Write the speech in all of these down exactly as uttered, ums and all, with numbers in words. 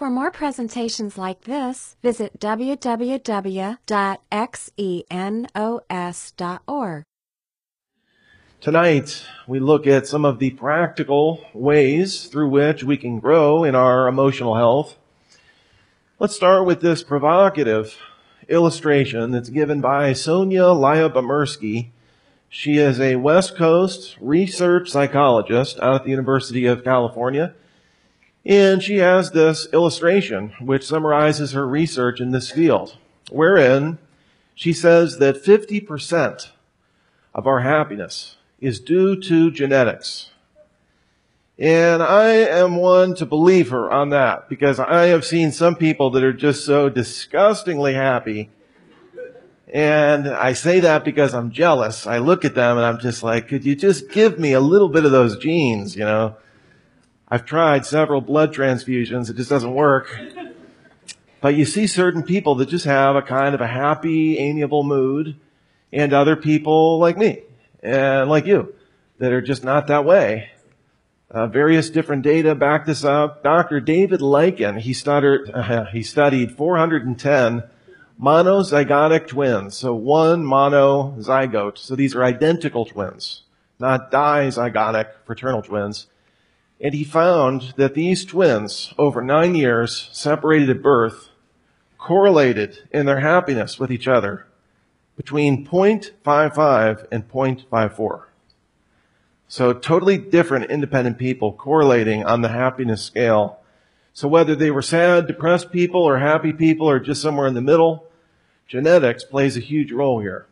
For more presentations like this, visit w w w dot xenos dot org. Tonight, we look at some of the practical ways through which we can grow in our emotional health. Let's start with this provocative illustration that's given by Sonia Lyubomirsky. She is a West Coast research psychologist out at the University of California, and she has this illustration which summarizes her research in this field, wherein she says that fifty percent of our happiness is due to genetics. And I am one to believe her on that, because I have seen some people that are just so disgustingly happy. And I say that because I'm jealous. I look at them and I'm just like, could you just give me a little bit of those genes, you know? I've tried several blood transfusions. It just doesn't work. But you see certain people that just have a kind of a happy, amiable mood, and other people like me and like you that are just not that way. Uh, various different data back this up. Doctor David Lycan, he studied, uh, he studied four hundred ten monozygotic twins. So one monozygote. So these are identical twins, not dizygotic fraternal twins. And he found that these twins, over nine years, separated at birth, correlated in their happiness with each other between zero point five five and zero point five four. So totally different independent people correlating on the happiness scale. So whether they were sad, depressed people or happy people or just somewhere in the middle, genetics plays a huge role here.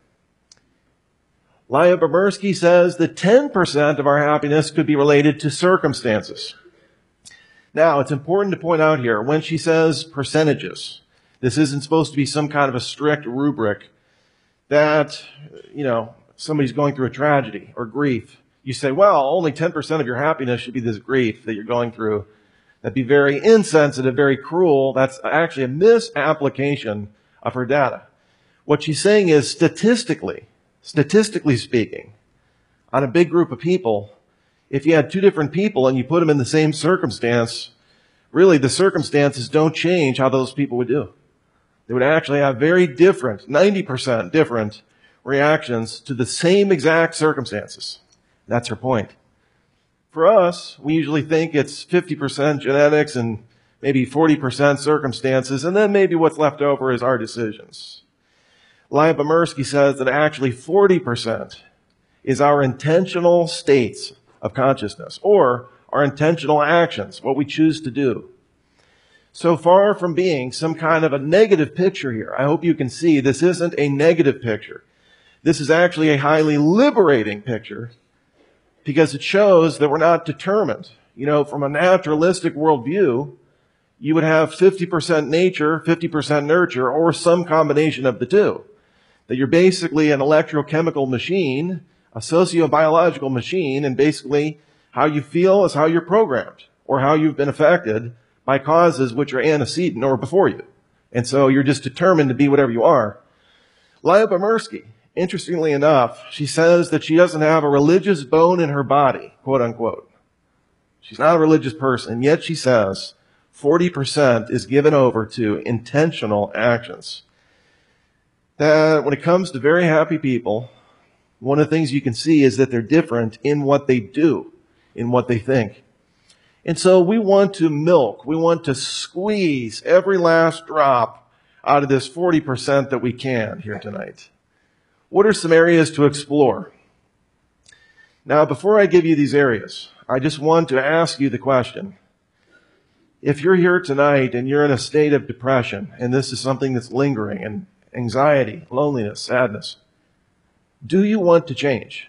Lyubomirsky says that ten percent of our happiness could be related to circumstances. Now, it's important to point out here, when she says percentages, this isn't supposed to be some kind of a strict rubric that, you know, somebody's going through a tragedy or grief. You say, well, only ten percent of your happiness should be this grief that you're going through. That'd be very insensitive, very cruel. That's actually a misapplication of her data. What she's saying is statistically, statistically speaking, on a big group of people, if you had two different people and you put them in the same circumstance, really the circumstances don't change how those people would do. They would actually have very different, ninety percent different reactions to the same exact circumstances. That's her point. For us, we usually think it's fifty percent genetics and maybe forty percent circumstances, and then maybe what's left over is our decisions. Lyubomirsky says that actually forty percent is our intentional states of consciousness, or our intentional actions, what we choose to do. So far from being some kind of a negative picture here, I hope you can see this isn't a negative picture. This is actually a highly liberating picture, because it shows that we're not determined. You know, from a naturalistic worldview, you would have fifty percent nature, fifty percent nurture, or some combination of the two. That you're basically an electrochemical machine, a sociobiological machine, and basically how you feel is how you're programmed, or how you've been affected by causes which are antecedent or before you. And so you're just determined to be whatever you are. Lyubomirsky, interestingly enough, she says that she doesn't have a religious bone in her body, quote unquote. She's not a religious person, yet she says forty percent is given over to intentional actions. That when it comes to very happy people, one of the things you can see is that they're different in what they do, in what they think. And so we want to milk, we want to squeeze every last drop out of this forty percent that we can here tonight. What are some areas to explore? Now, before I give you these areas, I just want to ask you the question. If you're here tonight and you're in a state of depression, and this is something that's lingering, and anxiety, loneliness, sadness, do you want to change?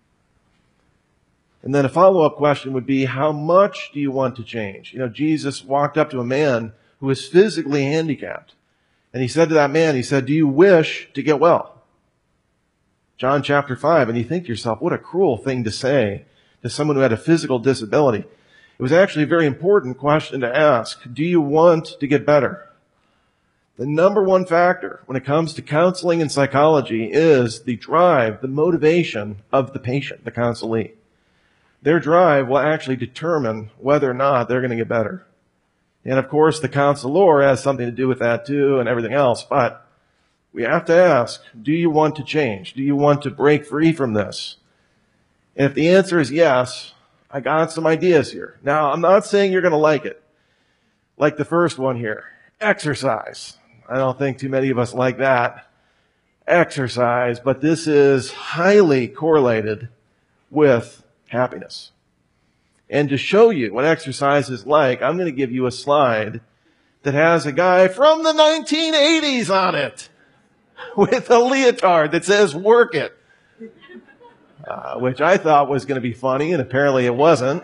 And then a follow-up question would be, how much do you want to change? You know, Jesus walked up to a man who was physically handicapped. And he said to that man, he said, do you wish to get well? John chapter five. And you think to yourself, what a cruel thing to say to someone who had a physical disability. It was actually a very important question to ask. Do you want to get better? The number one factor when it comes to counseling and psychology is the drive, the motivation of the patient, the counselee. Their drive will actually determine whether or not they're going to get better. And of course, the counselor has something to do with that too and everything else. But we have to ask, do you want to change? Do you want to break free from this? And if the answer is yes, I got some ideas here. Now, I'm not saying you're going to like it. Like the first one here, exercise. I don't think too many of us like that. Exercise, but this is highly correlated with happiness. And to show you what exercise is like, I'm going to give you a slide that has a guy from the nineteen eighties on it with a leotard that says, work it. Uh, which I thought was going to be funny, and apparently it wasn't.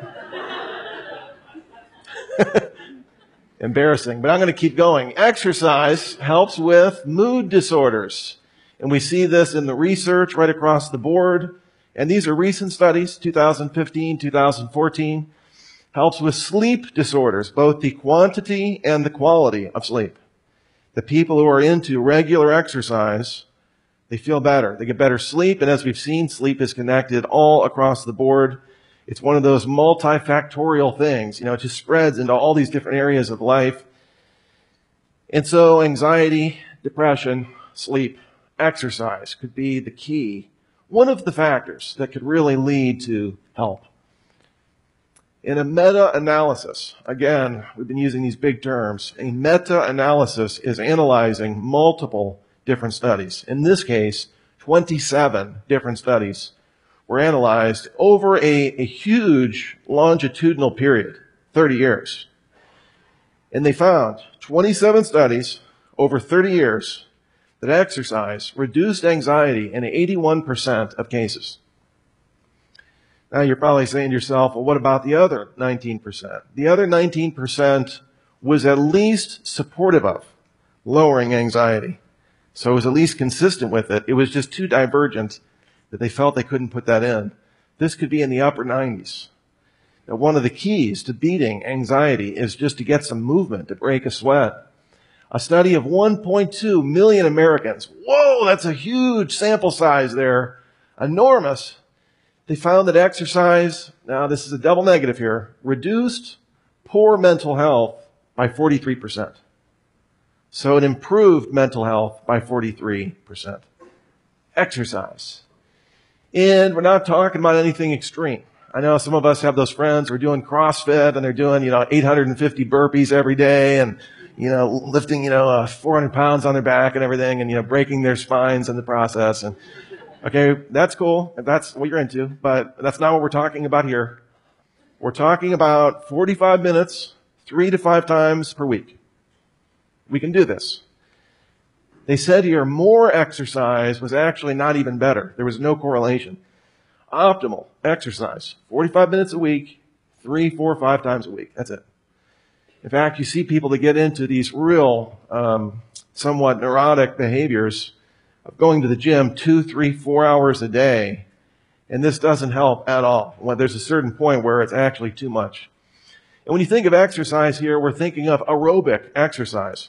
Embarrassing, but I'm going to keep going. Exercise helps with mood disorders. And we see this in the research right across the board. And these are recent studies, two thousand fifteen, two thousand fourteen. Helps with sleep disorders, both the quantity and the quality of sleep. The people who are into regular exercise, they feel better. They get better sleep. And as we've seen, sleep is connected all across the board. It's one of those multifactorial things. You know, it just spreads into all these different areas of life. And so anxiety, depression, sleep, exercise could be the key, one of the factors that could really lead to help. In a meta-analysis, again, we've been using these big terms, a meta-analysis is analyzing multiple different studies. In this case, twenty-seven different studies were analyzed over a, a huge longitudinal period, thirty years. And they found twenty-seven studies over thirty years that exercise reduced anxiety in eighty-one percent of cases. Now you're probably saying to yourself, well, what about the other nineteen percent? The other nineteen percent was at least supportive of lowering anxiety. So it was at least consistent with it. It was just too divergent that they felt they couldn't put that in. This could be in the upper nineties. Now, one of the keys to beating anxiety is just to get some movement, to break a sweat. A study of one point two million Americans. Whoa, that's a huge sample size there. Enormous. They found that exercise, now this is a double negative here, reduced poor mental health by forty-three percent. So it improved mental health by forty-three percent. Exercise. And we're not talking about anything extreme. I know some of us have those friends who are doing CrossFit and they're doing, you know, eight hundred fifty burpees every day and, you know, lifting, you know, uh, four hundred pounds on their back and everything and, you know, breaking their spines in the process. And, okay, that's cool if that's what you're into, but that's not what we're talking about here. We're talking about forty-five minutes, three to five times per week. We can do this. They said here more exercise was actually not even better. There was no correlation. Optimal exercise, forty-five minutes a week, three, four, five times a week. That's it. In fact, you see people that get into these real, um, somewhat neurotic behaviors of going to the gym two, three, four hours a day, and this doesn't help at all. Well, there's a certain point where it's actually too much. And when you think of exercise here, we're thinking of aerobic exercise.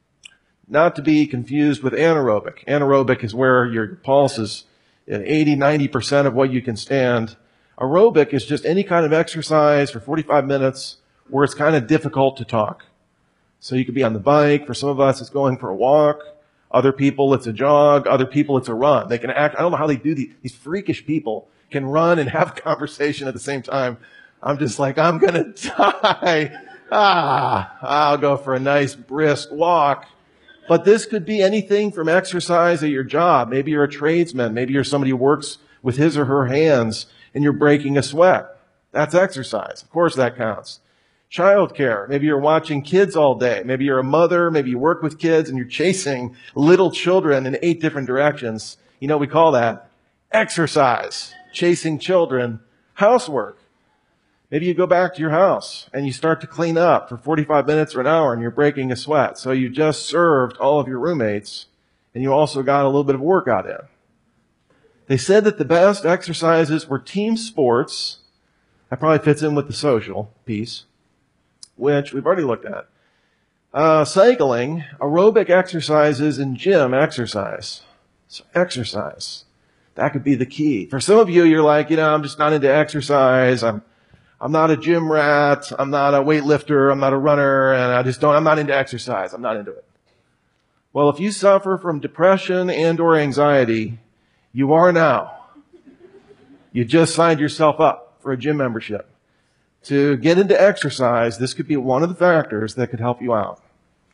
Not to be confused with anaerobic. Anaerobic is where your pulse is at eighty, ninety percent of what you can stand. Aerobic is just any kind of exercise for forty-five minutes where it's kind of difficult to talk. So you could be on the bike. For some of us, it's going for a walk. Other people, it's a jog. Other people, it's a run. They can act. I don't know how they do these. These freakish people can run and have a conversation at the same time. I'm just like, I'm going to die. Ah, I'll go for a nice brisk walk. But this could be anything from exercise at your job. Maybe you're a tradesman. Maybe you're somebody who works with his or her hands and you're breaking a sweat. That's exercise. Of course that counts. Childcare. Maybe you're watching kids all day. Maybe you're a mother. Maybe you work with kids and you're chasing little children in eight different directions. You know, we call that exercise. Chasing children. Housework. Maybe you go back to your house and you start to clean up for forty-five minutes or an hour and you're breaking a sweat. So you just served all of your roommates and you also got a little bit of workout in. They said that the best exercises were team sports. That probably fits in with the social piece, which we've already looked at. Uh, cycling, aerobic exercises, and gym exercise. So exercise. That could be the key. For some of you, you're like, you know, I'm just not into exercise. I'm I'm not a gym rat. I'm not a weightlifter. I'm not a runner. And I just don't, I'm not into exercise. I'm not into it. Well, if you suffer from depression and or anxiety, you are now. You just signed yourself up for a gym membership. To get into exercise, this could be one of the factors that could help you out.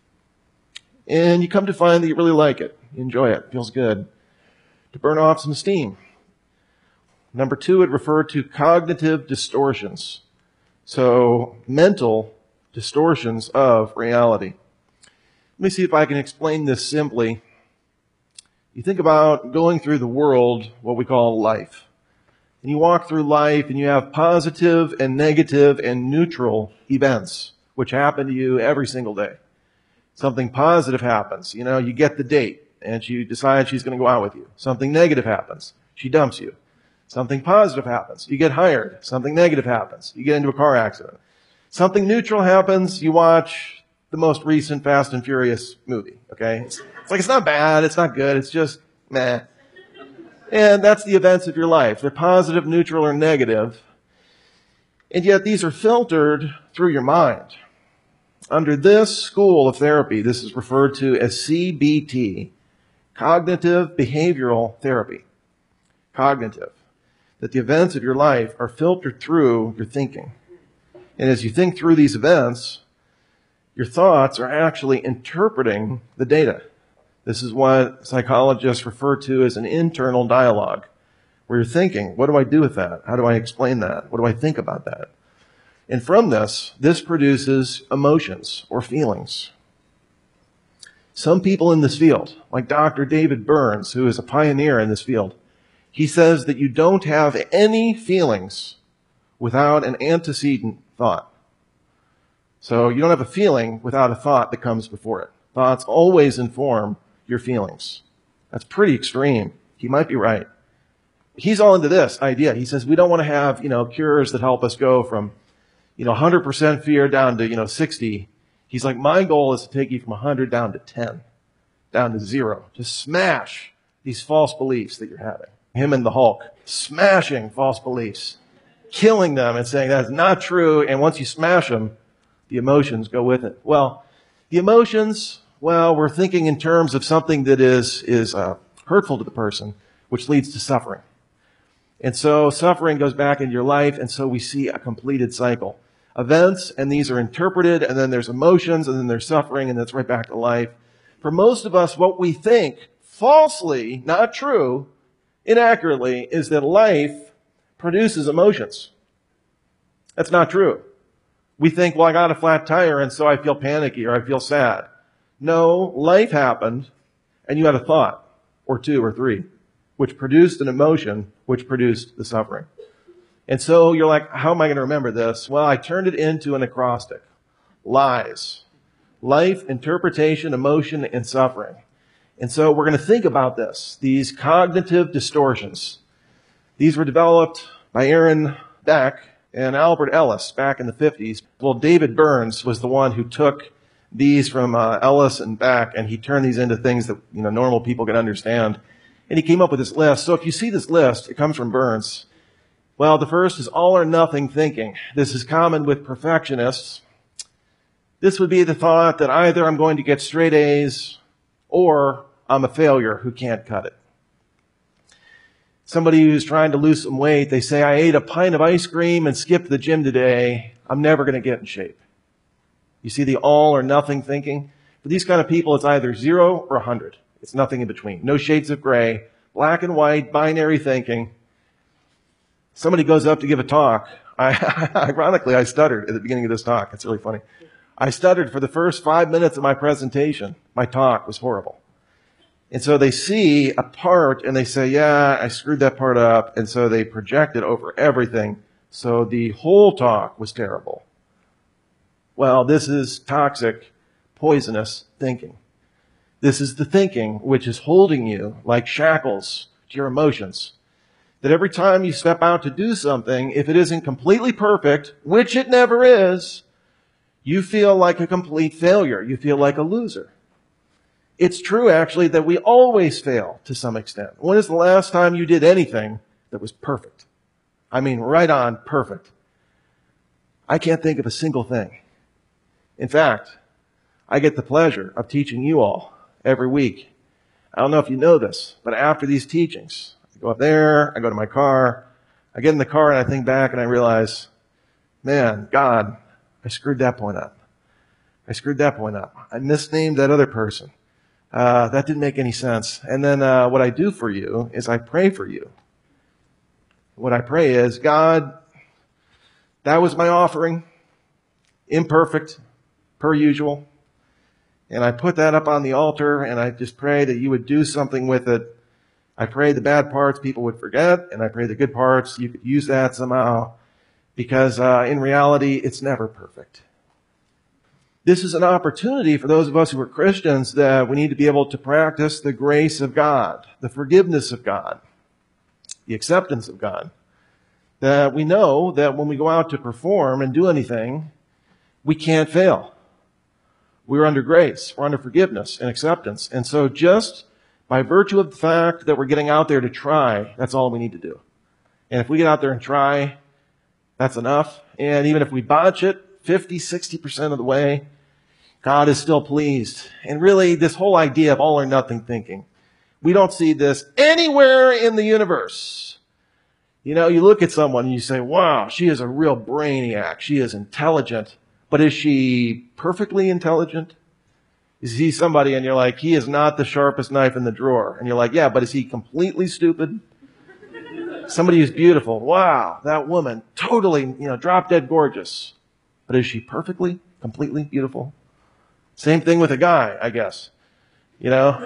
And you come to find that you really like it. You enjoy it. It feels good. To burn off some steam. Number two, it referred to cognitive distortions. So, mental distortions of reality. Let me see if I can explain this simply. You think about going through the world, what we call life. And you walk through life and you have positive and negative and neutral events, which happen to you every single day. Something positive happens. You know, you get the date and she decides she's going to go out with you. Something negative happens. She dumps you. Something positive happens. You get hired. Something negative happens. You get into a car accident. Something neutral happens. You watch the most recent Fast and Furious movie. Okay? It's, it's like, it's not bad. It's not good. It's just meh. And that's the events of your life. They're positive, neutral, or negative. And yet these are filtered through your mind. Under this school of therapy, this is referred to as C B T, Cognitive Behavioral Therapy. Cognitive. That the events of your life are filtered through your thinking. And as you think through these events, your thoughts are actually interpreting the data. This is what psychologists refer to as an internal dialogue, where you're thinking, what do I do with that? How do I explain that? What do I think about that? And from this, this produces emotions or feelings. Some people in this field, like Doctor David Burns, who is a pioneer in this field, he says that you don't have any feelings without an antecedent thought. So you don't have a feeling without a thought that comes before it. Thoughts always inform your feelings. That's pretty extreme. He might be right. He's all into this idea. He says we don't want to have, you know, cures that help us go from, you know, one hundred percent fear down to, you know, sixty. He's like, my goal is to take you from one hundred down to ten, down to zero. Just smash these false beliefs that you're having. Him and the Hulk, smashing false beliefs, killing them and saying that's not true. And once you smash them, the emotions go with it. Well, the emotions, well, we're thinking in terms of something that is, is uh, hurtful to the person, which leads to suffering. And so suffering goes back into your life, and so we see a completed cycle. Events, and these are interpreted, and then there's emotions, and then there's suffering, and that's right back to life. For most of us, what we think, falsely, not true, inaccurately, is that life produces emotions. That's not true. We think, well, I got a flat tire, and so I feel panicky, or I feel sad. No, life happened, and you had a thought, or two, or three, which produced an emotion, which produced the suffering. And so you're like, how am I going to remember this? Well, I turned it into an acrostic. Lies. Life, interpretation, emotion, and suffering. And so we're going to think about this. These cognitive distortions. These were developed by Aaron Beck and Albert Ellis back in the fifties. Well, David Burns was the one who took these from uh, Ellis and Beck, and he turned these into things that, you know, normal people can understand. And he came up with this list. So if you see this list, it comes from Burns. Well, the first is all or nothing thinking. This is common with perfectionists. This would be the thought that either I'm going to get straight A's or I'm a failure who can't cut it. Somebody who's trying to lose some weight, they say, I ate a pint of ice cream and skipped the gym today. I'm never going to get in shape. You see the all or nothing thinking? For these kind of people, it's either zero or one hundred. It's nothing in between. No shades of gray, black and white, binary thinking. Somebody goes up to give a talk. I, ironically, I stuttered at the beginning of this talk. It's really funny. I stuttered for the first five minutes of my presentation. My talk was horrible. And so they see a part and they say, yeah, I screwed that part up. And so they project it over everything. So the whole talk was terrible. Well, this is toxic, poisonous thinking. This is the thinking which is holding you like shackles to your emotions. That every time you step out to do something, if it isn't completely perfect, which it never is, you feel like a complete failure. You feel like a loser. It's true, actually, that we always fail to some extent. When is the last time you did anything that was perfect? I mean, right on perfect. I can't think of a single thing. In fact, I get the pleasure of teaching you all every week. I don't know if you know this, but after these teachings, I go up there, I go to my car, I get in the car and I think back and I realize, man, God, I screwed that point up. I screwed that point up. I misnamed that other person. Uh, that didn't make any sense. And then uh, what I do for you is I pray for you. What I pray is, God, that was my offering, imperfect, per usual. And I put that up on the altar, and I just pray that you would do something with it. I pray the bad parts people would forget, and I pray the good parts, you could use that somehow, because uh, in reality, it's never perfect. This is an opportunity for those of us who are Christians that we need to be able to practice the grace of God, the forgiveness of God, the acceptance of God. That we know that when we go out to perform and do anything, we can't fail. We're under grace. We're under forgiveness and acceptance. And so just by virtue of the fact that we're getting out there to try, that's all we need to do. And if we get out there and try, that's enough. And even if we botch it fifty, sixty percent of the way, God is still pleased. And really, this whole idea of all or nothing thinking, we don't see this anywhere in the universe. You know, you look at someone and you say, wow, she is a real brainiac. She is intelligent. But is she perfectly intelligent? You see somebody and you're like, he is not the sharpest knife in the drawer. And you're like, yeah, but is he completely stupid? Somebody who's beautiful. Wow, that woman, totally, you know, drop dead gorgeous. But is she perfectly, completely beautiful? Same thing with a guy, I guess. You know?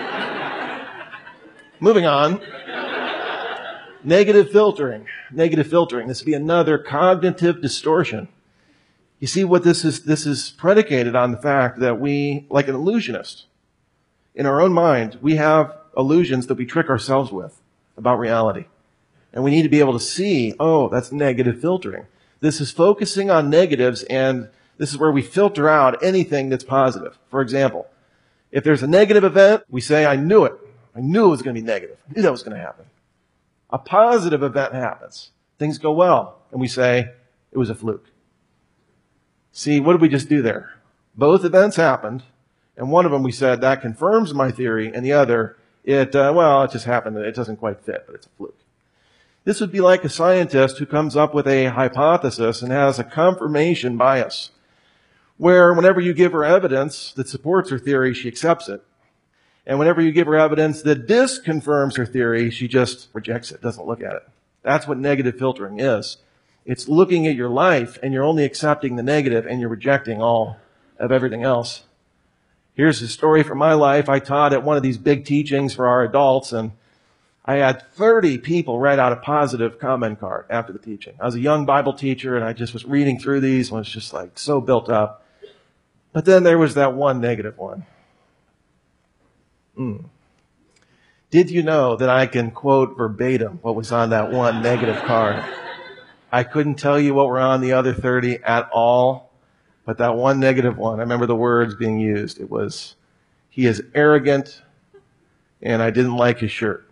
Moving on. Negative filtering. Negative filtering. This would be another cognitive distortion. You see what this is, this is predicated on the fact that we, like an illusionist, in our own mind, we have illusions that we trick ourselves with about reality. And we need to be able to see, oh, that's negative filtering. This is focusing on negatives, and this is where we filter out anything that's positive. For example, if there's a negative event, we say, I knew it. I knew it was going to be negative. I knew that was going to happen. A positive event happens. Things go well. And we say, it was a fluke. See, what did we just do there? Both events happened, and one of them we said, that confirms my theory, and the other, it, uh, well, it just happened. It doesn't quite fit, but it's a fluke. This would be like a scientist who comes up with a hypothesis and has a confirmation bias, where whenever you give her evidence that supports her theory, she accepts it. And whenever you give her evidence that disconfirms her theory, she just rejects it, doesn't look at it. That's what negative filtering is. It's looking at your life and you're only accepting the negative and you're rejecting all of everything else. Here's a story from my life. I taught at one of these big teachings for our adults, and I had thirty people write out a positive comment card after the teaching. I was a young Bible teacher and I just was reading through these and was just like so built up. But then there was that one negative one. Mm. Did you know that I can quote verbatim what was on that one negative card? I couldn't tell you what were on the other thirty at all, but that one negative one, I remember the words being used. It was, he is arrogant, and I didn't like his shirt.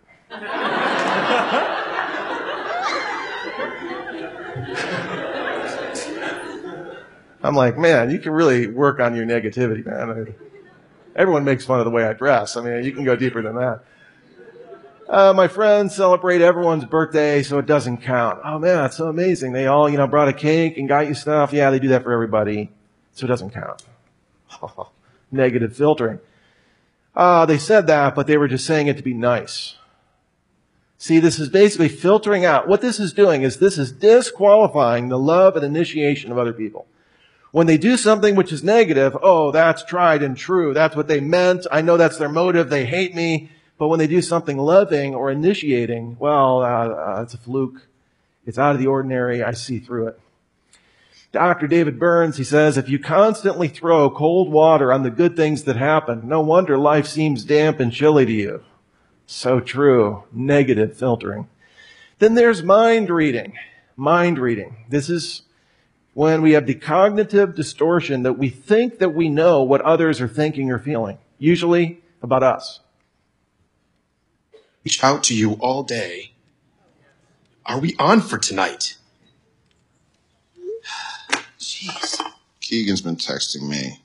I'm like, man, you can really work on your negativity, man. Everyone makes fun of the way I dress. I mean, you can go deeper than that. Uh, my friends celebrate everyone's birthday, so it doesn't count. Oh man, that's so amazing. They all, you know, brought a cake and got you stuff. Yeah, they do that for everybody, so it doesn't count. Negative filtering. Uh, they said that, but they were just saying it to be nice. See, this is basically filtering out. What this is doing is this is disqualifying the love and initiation of other people. When they do something which is negative, oh, that's tried and true. That's what they meant. I know that's their motive. They hate me. But when they do something loving or initiating, well, uh, uh, it's a fluke. It's out of the ordinary. I see through it. Doctor David Burns, he says, if you constantly throw cold water on the good things that happen, no wonder life seems damp and chilly to you. So true. Negative filtering. Then there's mind reading. Mind reading. This is when we have the cognitive distortion that we think that we know what others are thinking or feeling, usually about us. Reach out to you all day. Are we on for tonight? Jeez. Keegan's been texting me.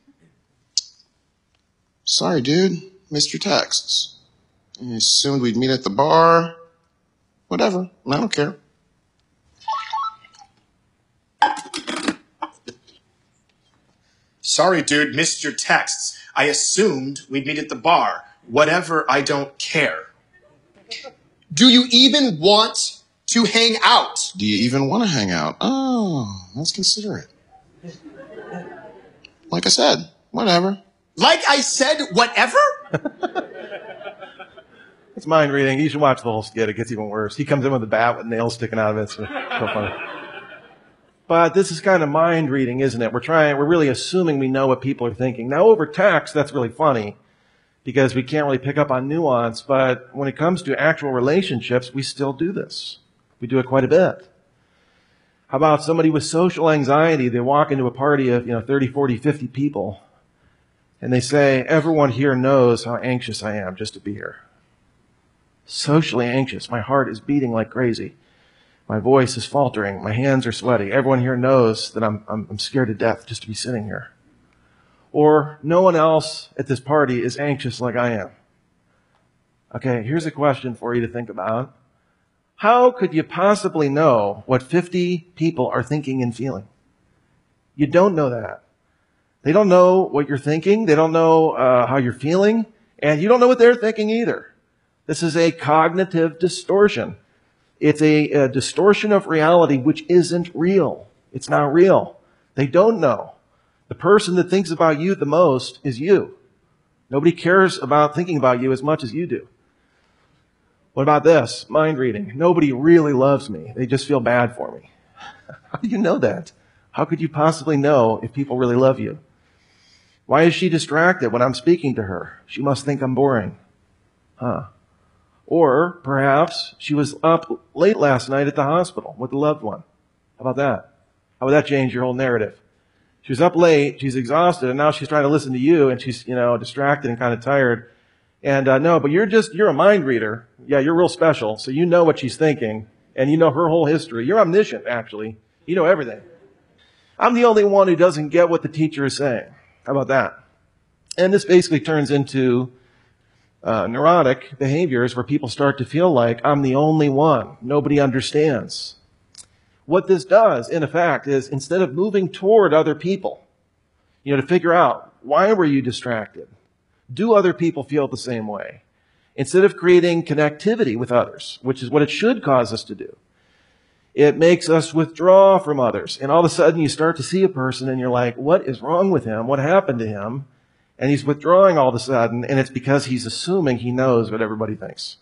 Sorry, dude. Missed your texts. You assumed we'd meet at the bar. Whatever. I don't care. Sorry, dude. Missed your texts. I assumed we'd meet at the bar. Whatever. I don't care. Do you even want to hang out? Do you even want to hang out? Oh, let's consider it. Like I said, whatever. Like I said, whatever? It's mind reading. You should watch the whole skit. It gets even worse. He comes in with a bat with nails sticking out of it. It's so funny. But this is kind of mind reading, isn't it? We're trying, we're really assuming we know what people are thinking. Now over text, that's really funny because we can't really pick up on nuance. But when it comes to actual relationships, we still do this. We do it quite a bit. How about somebody with social anxiety? They walk into a party of, you know, thirty, forty, fifty people and they say, everyone here knows how anxious I am just to be here. Socially anxious. My heart is beating like crazy. My voice is faltering. My hands are sweaty. Everyone here knows that I'm, I'm, I'm scared to death just to be sitting here. Or no one else at this party is anxious like I am. Okay, here's a question for you to think about. How could you possibly know what fifty people are thinking and feeling? You don't know that. They don't know what you're thinking. They don't know uh, how you're feeling. And you don't know what they're thinking either. This is a cognitive distortion. It's a, a distortion of reality which isn't real. It's not real. They don't know. The person that thinks about you the most is you. Nobody cares about thinking about you as much as you do. What about this? Mind reading. Nobody really loves me. They just feel bad for me. How do you know that? How could you possibly know if people really love you? Why is she distracted when I'm speaking to her? She must think I'm boring. Huh. Or perhaps she was up late last night at the hospital with a loved one. How about that? How would that change your whole narrative? She was up late, she's exhausted, and now she's trying to listen to you, and she's, you know, distracted and kind of tired. And uh, no, but you're just, you're a mind reader. Yeah, you're real special, so you know what she's thinking, and you know her whole history. You're omniscient, actually. You know everything. I'm the only one who doesn't get what the teacher is saying. How about that? And this basically turns into Uh, neurotic behaviors where people start to feel like I'm the only one. Nobody understands. What this does, in effect, is instead of moving toward other people, you know, to figure out why were you distracted? Do other people feel the same way? Instead of creating connectivity with others, which is what it should cause us to do, it makes us withdraw from others. And all of a sudden you start to see a person and you're like, what is wrong with him? What happened to him? And he's withdrawing all of a sudden, and it's because he's assuming he knows what everybody thinks.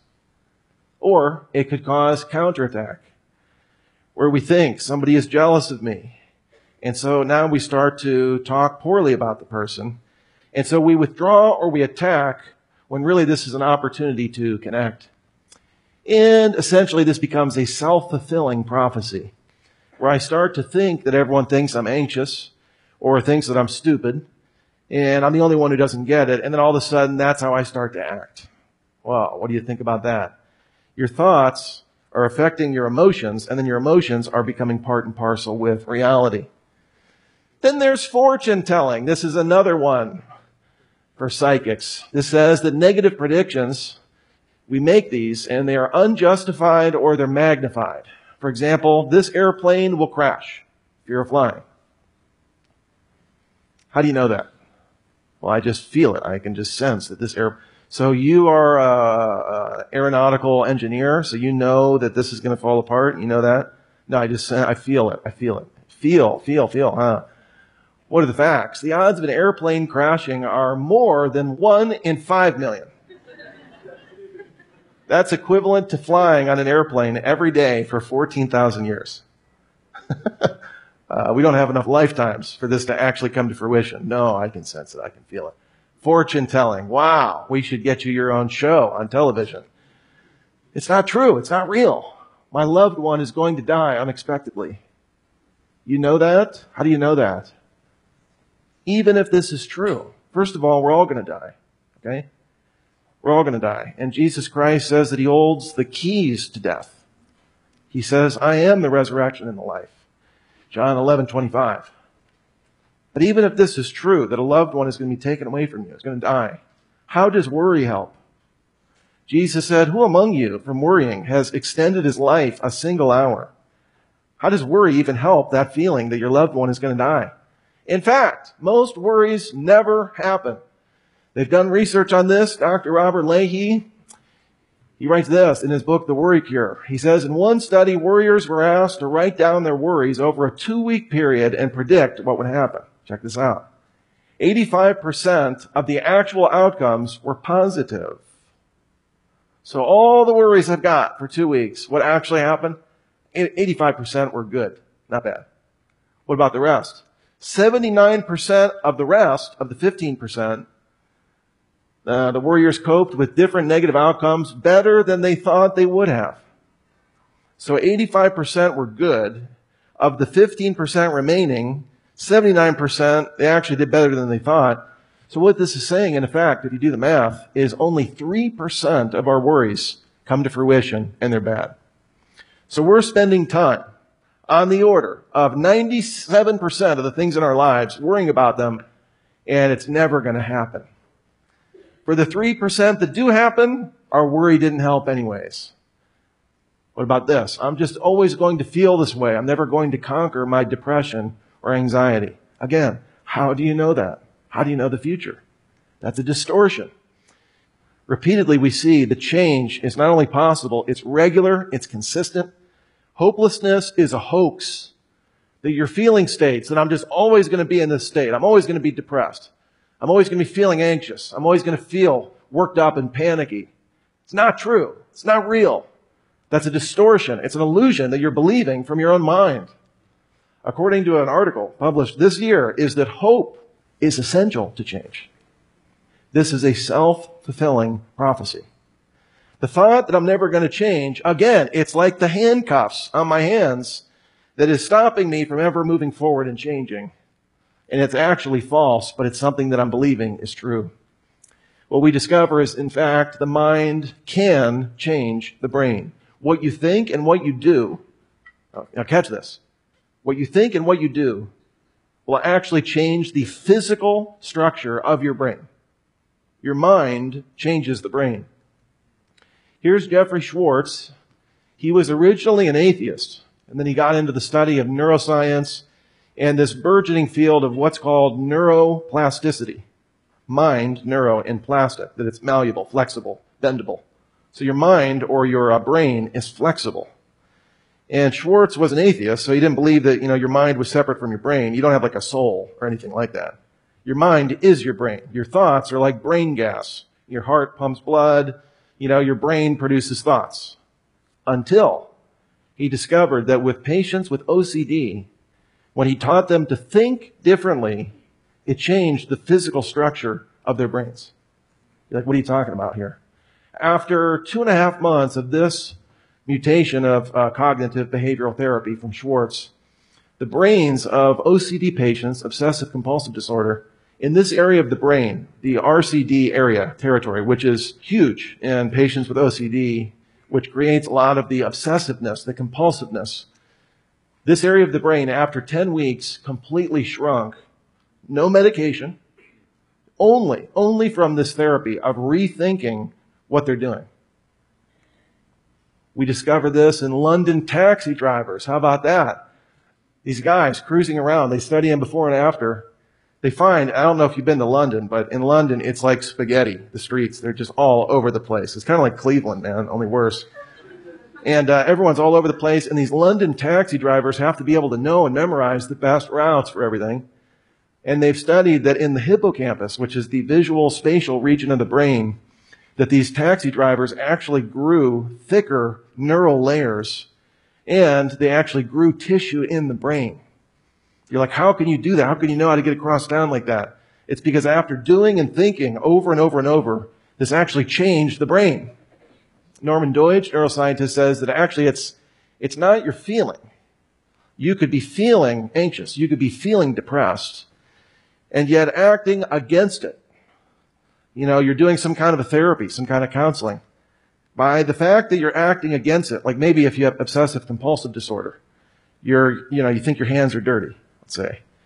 Or it could cause counterattack, where we think somebody is jealous of me. And so now we start to talk poorly about the person. And so we withdraw or we attack when really this is an opportunity to connect. And essentially this becomes a self-fulfilling prophecy, where I start to think that everyone thinks I'm anxious or thinks that I'm stupid. And I'm the only one who doesn't get it. And then all of a sudden, that's how I start to act. Well, what do you think about that? Your thoughts are affecting your emotions, and then your emotions are becoming part and parcel with reality. Then there's fortune telling. This is another one for psychics. This says that negative predictions, we make these, and they are unjustified or they're magnified. For example, this airplane will crash if you're flying. How do you know that? Well, I just feel it. I can just sense that this air. So you are a, a aeronautical engineer, so you know that this is going to fall apart. You know that? No, I just I feel it. I feel it. Feel, feel, feel. Huh? What are the facts? The odds of an airplane crashing are more than one in five million. That's equivalent to flying on an airplane every day for fourteen thousand years. Uh, we don't have enough lifetimes for this to actually come to fruition. No, I can sense it. I can feel it. Fortune telling. Wow, we should get you your own show on television. It's not true. It's not real. My loved one is going to die unexpectedly. You know that? How do you know that? Even if this is true, first of all, we're all going to die. Okay? We're all going to die. And Jesus Christ says that he holds the keys to death. He says, I am the resurrection and the life. John eleven twenty-five. But even if this is true, that a loved one is going to be taken away from you, is going to die, how does worry help? Jesus said, who among you, from worrying, has extended his life a single hour? How does worry even help that feeling that your loved one is going to die? In fact, most worries never happen. They've done research on this. Doctor Robert Leahy, he writes this in his book, The Worry Cure. He says, in one study, worriers were asked to write down their worries over a two-week period and predict what would happen. Check this out. eighty-five percent of the actual outcomes were positive. So all the worries I've got for two weeks, what actually happened? eighty-five percent were good. Not bad. What about the rest? seventy-nine percent of the rest, of the fifteen percent, uh, the worriers coped with different negative outcomes better than they thought they would have. So eighty-five percent were good. Of the fifteen percent remaining, seventy-nine percent, they actually did better than they thought. So what this is saying, in effect, if you do the math, is only three percent of our worries come to fruition and they're bad. So we're spending time on the order of ninety-seven percent of the things in our lives, worrying about them, and it's never going to happen. For the three percent that do happen, our worry didn't help anyways. What about this? I'm just always going to feel this way. I'm never going to conquer my depression or anxiety. Again, how do you know that? How do you know the future? That's a distortion. Repeatedly, we see the change is not only possible, it's regular, it's consistent. Hopelessness is a hoax. That your feeling states that I'm just always going to be in this state. I'm always going to be depressed. I'm always going to be feeling anxious. I'm always going to feel worked up and panicky. It's not true. It's not real. That's a distortion. It's an illusion that you're believing from your own mind. According to an article published this year, is that hope is essential to change. This is a self-fulfilling prophecy. The thought that I'm never going to change, again, it's like the handcuffs on my hands that is stopping me from ever moving forward and changing. And it's actually false, but it's something that I'm believing is true. What we discover is, in fact, the mind can change the brain. What you think and what you do, now catch this, what you think and what you do will actually change the physical structure of your brain. Your mind changes the brain. Here's Jeffrey Schwartz. He was originally an atheist, and then he got into the study of neuroscience and this burgeoning field of what's called neuroplasticity. Mind, neuro, and plastic, that it's malleable, flexible, bendable. So your mind or your uh, brain is flexible. And Schwartz was an atheist, so he didn't believe that, you know, your mind was separate from your brain. You don't have like a soul or anything like that. Your mind is your brain. Your thoughts are like brain gas. Your heart pumps blood. You know, your brain produces thoughts. Until he discovered that with patients with O C D, when he taught them to think differently, it changed the physical structure of their brains. You're like, what are you talking about here? After two and a half months of this mutation of uh, cognitive behavioral therapy from Schwartz, the brains of O C D patients, obsessive compulsive disorder, in this area of the brain, the R C D area, territory, which is huge in patients with O C D, which creates a lot of the obsessiveness, the compulsiveness, this area of the brain, after ten weeks, completely shrunk. No medication, only, only from this therapy of rethinking what they're doing. We discovered this in London taxi drivers. How about that? These guys cruising around, they study them before and after. They find, I don't know if you've been to London, but in London, it's like spaghetti, the streets. They're just all over the place. It's kind of like Cleveland, man, only worse. And uh, everyone's all over the place, and these London taxi drivers have to be able to know and memorize the best routes for everything. And they've studied that in the hippocampus, which is the visual spatial region of the brain, that these taxi drivers actually grew thicker neural layers, and they actually grew tissue in the brain. You're like, how can you do that? How can you know how to get across town like that? It's because after doing and thinking over and over and over, this actually changed the brain. Norman Deutsch, neuroscientist, says that actually it's, it's not your feeling. You could be feeling anxious. You could be feeling depressed, and yet acting against it. You know, you're doing some kind of a therapy, some kind of counseling. By the fact that you're acting against it, like maybe if you have obsessive compulsive disorder, you're, you know, you think your hands are dirty, let's say.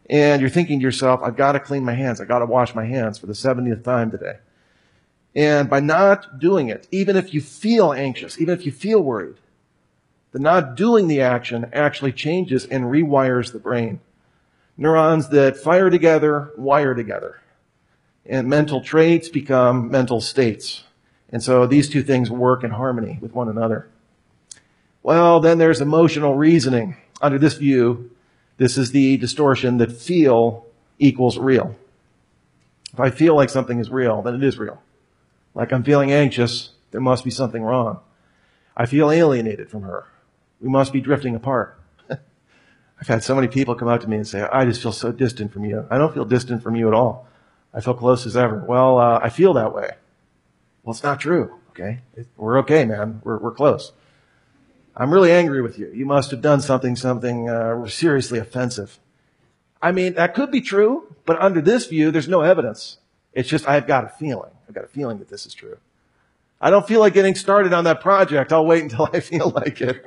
And you're thinking to yourself, I've got to clean my hands. I've got to wash my hands for the seventieth time today. And by not doing it, even if you feel anxious, even if you feel worried, the not doing the action actually changes and rewires the brain. Neurons that fire together, wire together. And mental traits become mental states. And so these two things work in harmony with one another. Well, then there's emotional reasoning. Under this view, this is the distortion that feel equals real. If I feel like something is real, then it is real. Like I'm feeling anxious, there must be something wrong. I feel alienated from her. We must be drifting apart. I've had so many people come up to me and say, I just feel so distant from you. I don't feel distant from you at all. I feel close as ever. Well, uh, I feel that way. Well, it's not true, okay? We're okay, man. We're, we're close. I'm really angry with you. You must have done something, something uh, seriously offensive. I mean, that could be true, but under this view, there's no evidence. It's just I've got a feeling. I've got a feeling that this is true. I don't feel like getting started on that project. I'll wait until I feel like it.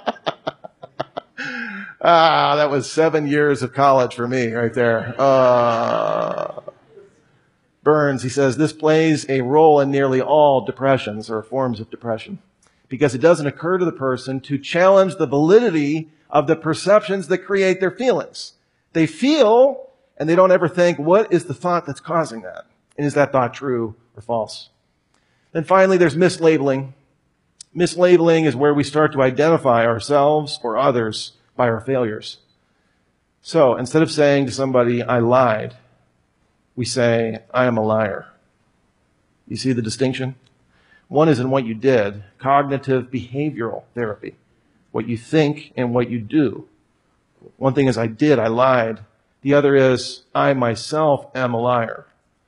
Ah, that was seven years of college for me right there. Uh, Burns, he says, this plays a role in nearly all depressions or forms of depression because it doesn't occur to the person to challenge the validity of the perceptions that create their feelings. They feel, and they don't ever think, what is the thought that's causing that? And is that thought true or false? Then finally, there's mislabeling. Mislabeling is where we start to identify ourselves or others by our failures. So instead of saying to somebody, I lied, we say, I am a liar. You see the distinction? One is in what you did, cognitive behavioral therapy, what you think and what you do. One thing is I did, I lied. The other is I myself am a liar.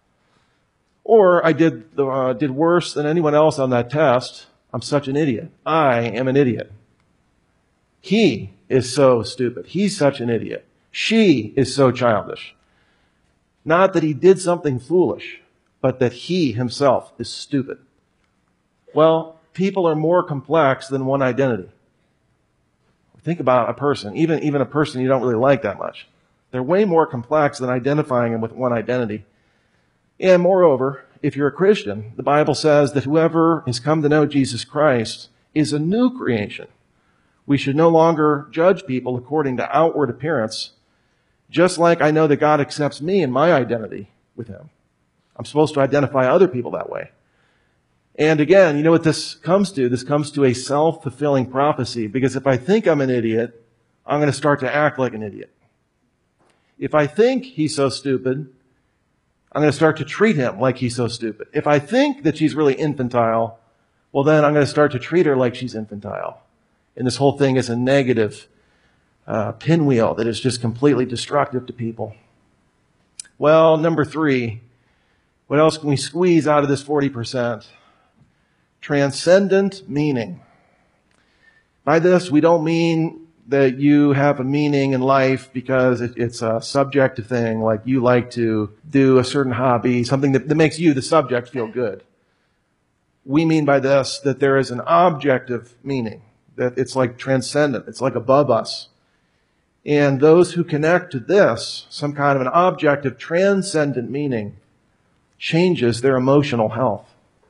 Or I did, uh, did worse than anyone else on that test. I'm such an idiot. I am an idiot. He is so stupid. He's such an idiot. She is so childish. Not that he did something foolish, but that he himself is stupid. Well, people are more complex than one identity. Think about a person, even, even a person you don't really like that much. They're way more complex than identifying them with one identity. And moreover, if you're a Christian, the Bible says that whoever has come to know Jesus Christ is a new creation. We should no longer judge people according to outward appearance, just like I know that God accepts me and my identity with him. I'm supposed to identify other people that way. And again, you know what this comes to? This comes to a self-fulfilling prophecy, because if I think I'm an idiot, I'm going to start to act like an idiot. If I think he's so stupid, I'm going to start to treat him like he's so stupid. If I think that she's really infantile, well then I'm going to start to treat her like she's infantile. And this whole thing is a negative uh, pinwheel that is just completely destructive to people. Well, number three, what else can we squeeze out of this forty percent? Transcendent meaning. By this, we don't mean that you have a meaning in life because it, it's a subjective thing, like you like to do a certain hobby, something that, that makes you, the subject, feel good. We mean by this that there is an objective meaning, that it's like transcendent, it's like above us. And those who connect to this, some kind of an objective, transcendent meaning, changes their emotional health.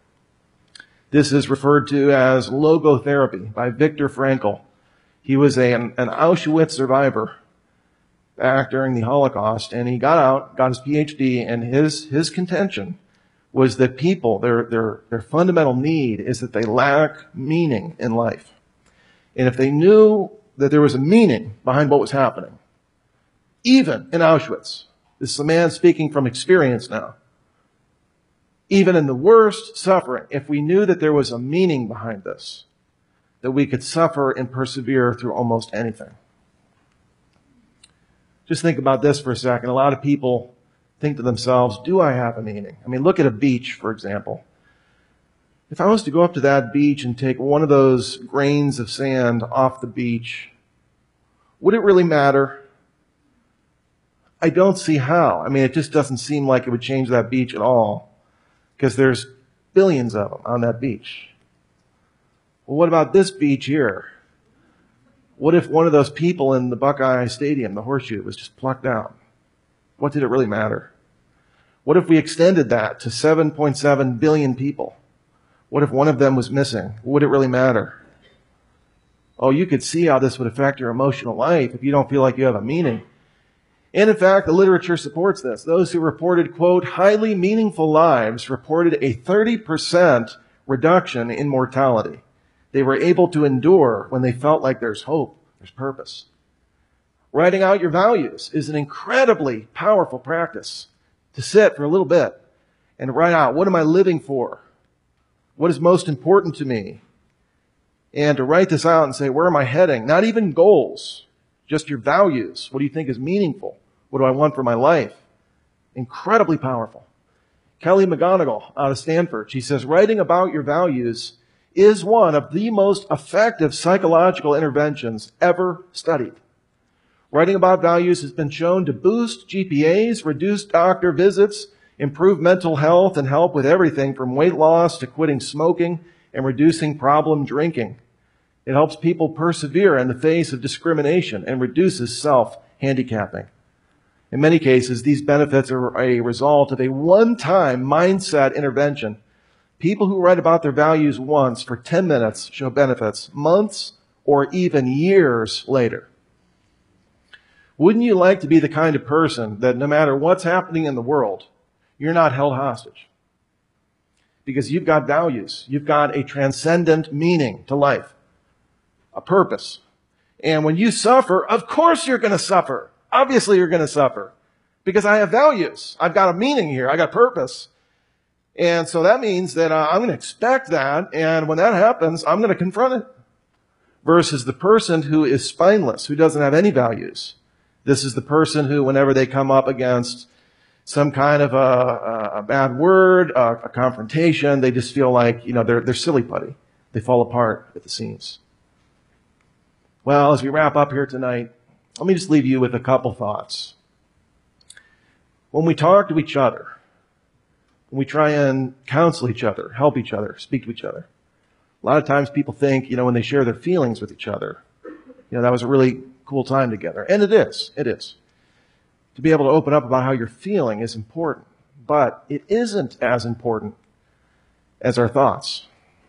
This is referred to as logotherapy by Viktor Frankl. He was a, an, an Auschwitz survivor back during the Holocaust, and he got out, got his P H D, and his, his contention was that people, their, their, their fundamental need is that they lack meaning in life. And if they knew that there was a meaning behind what was happening, even in Auschwitz, this is a man speaking from experience now, even in the worst suffering, if we knew that there was a meaning behind this, that we could suffer and persevere through almost anything. Just think about this for a second. A lot of people think to themselves, do I have a meaning? I mean, look at a beach, for example. If I was to go up to that beach and take one of those grains of sand off the beach, would it really matter? I don't see how. I mean, it just doesn't seem like it would change that beach at all, because there's billions of them on that beach. Well, what about this beach here? What if one of those people in the Buckeye Stadium, the horseshoe, was just plucked out? What did it really matter? What if we extended that to seven point seven billion people? What if one of them was missing? Would it really matter? Oh, you could see how this would affect your emotional life if you don't feel like you have a meaning. And in fact, the literature supports this. Those who reported, quote, highly meaningful lives reported a thirty percent reduction in mortality. They were able to endure when they felt like there's hope, there's purpose. Writing out your values is an incredibly powerful practice. To sit for a little bit and write out, what am I living for? What is most important to me? And to write this out and say, where am I heading? Not even goals, just your values. What do you think is meaningful? What do I want for my life? Incredibly powerful. Kelly McGonigal out of Stanford, she says, writing about your values is one of the most effective psychological interventions ever studied. Writing about values has been shown to boost G P As, reduce doctor visits, improve mental health, and help with everything from weight loss to quitting smoking and reducing problem drinking. It helps people persevere in the face of discrimination and reduces self-handicapping. In many cases, these benefits are a result of a one-time mindset intervention. People who write about their values once for ten minutes show benefits months or even years later. Wouldn't you like to be the kind of person that no matter what's happening in the world, you're not held hostage? Because you've got values. You've got a transcendent meaning to life, a purpose. And when you suffer, of course you're going to suffer. Obviously you're going to suffer because I have values. I've got a meaning here. I got purpose. And so that means that uh, I'm going to expect that. And when that happens, I'm going to confront it. Versus the person who is spineless, who doesn't have any values. This is the person who, whenever they come up against some kind of a, a bad word, a, a confrontation, they just feel like, you know, they're, they're silly putty. They fall apart at the seams. Well, as we wrap up here tonight, let me just leave you with a couple thoughts. When we talk to each other, when we try and counsel each other, help each other, speak to each other, a lot of times people think, you know, when they share their feelings with each other, you know, that was a really cool time together. And it is. It is. To be able to open up about how you're feeling is important. But it isn't as important as our thoughts.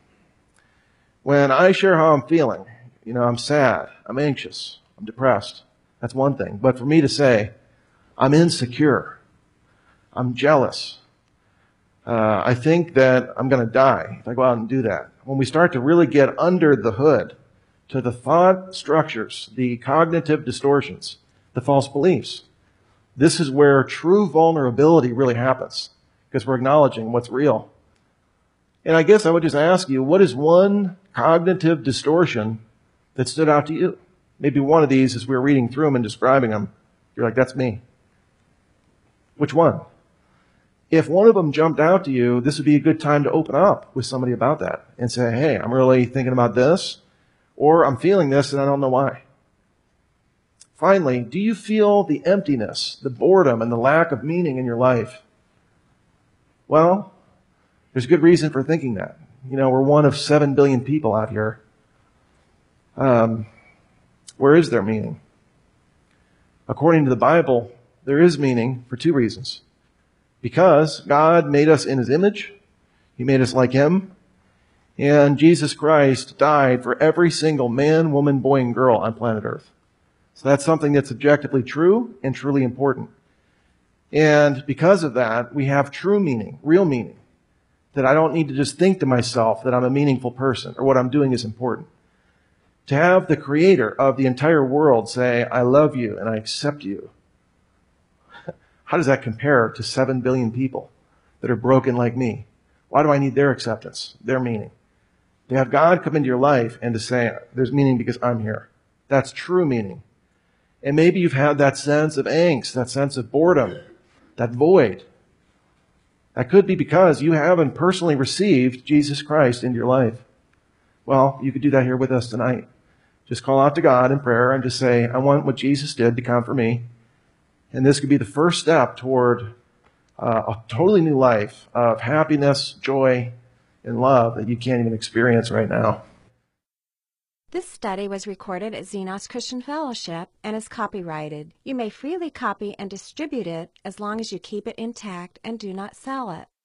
When I share how I'm feeling, you know, I'm sad, I'm anxious, I'm depressed, that's one thing. But for me to say, I'm insecure, I'm jealous, uh, I think that I'm going to die if I go out and do that. When we start to really get under the hood to the thought structures, the cognitive distortions, the false beliefs, this is where true vulnerability really happens, because we're acknowledging what's real. And I guess I would just ask you, what is one cognitive distortion that stood out to you? Maybe one of these, as we were reading through them and describing them, you're like, that's me. Which one? If one of them jumped out to you, this would be a good time to open up with somebody about that and say, hey, I'm really thinking about this, or I'm feeling this and I don't know why. Finally, do you feel the emptiness, the boredom, and the lack of meaning in your life? Well, there's good reason for thinking that. You know, we're one of seven billion people out here. Um, where is there meaning? According to the Bible, there is meaning for two reasons. Because God made us in His image. He made us like Him. And Jesus Christ died for every single man, woman, boy, and girl on planet Earth. So that's something that's objectively true and truly important. And because of that, we have true meaning, real meaning. That I don't need to just think to myself that I'm a meaningful person or what I'm doing is important. To have the Creator of the entire world say, I love you and I accept you. How does that compare to seven billion people that are broken like me? Why do I need their acceptance, their meaning? To have God come into your life and to say, there's meaning because I'm here. That's true meaning. And maybe you've had that sense of angst, that sense of boredom, that void. That could be because you haven't personally received Jesus Christ into your life. Well, you could do that here with us tonight. Just call out to God in prayer and just say, I want what Jesus did to count for me. And this could be the first step toward uh, a totally new life of happiness, joy, and love that you can't even experience right now. This study was recorded at Xenos Christian Fellowship and is copyrighted. You may freely copy and distribute it as long as you keep it intact and do not sell it.